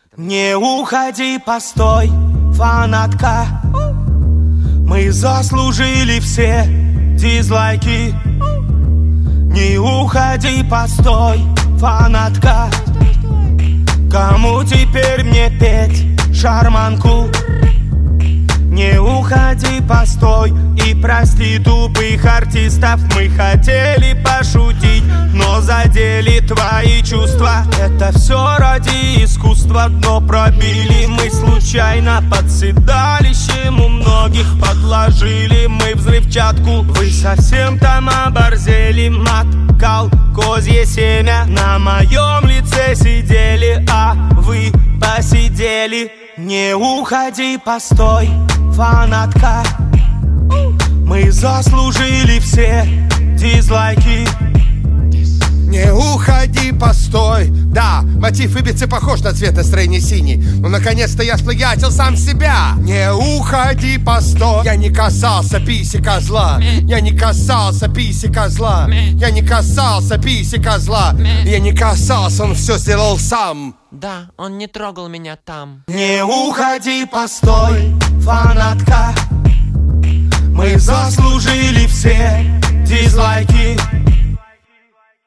Не уходи, постой, фанатка. Мы заслужили все дизлайки. Не уходи, постой, фанатка. Кому теперь мне петь шарманку? Не уходи, постой и прости тупых артистов. Мы хотели пошутить, но задели твои чувства. Это все ради искусства, но пробили мы случайно. Под седалищем у многих подложили мы взрывчатку. Вы совсем там оборзели, мат, кал, козье семя. На моем лице сидели, а вы посидели. Не уходи, постой, фанатка. Мы заслужили все дизлайки. Не уходи, постой. Да, мотив Ибицы похож на цвет настроения синий. Но наконец-то я сплагиатил сам себя. Не уходи, постой. Я не касался писи козла. Я не касался писи козла. Я не касался писи козла. Я не касался, он все сделал сам. Да, он не трогал меня там. Не уходи, постой, фанатка.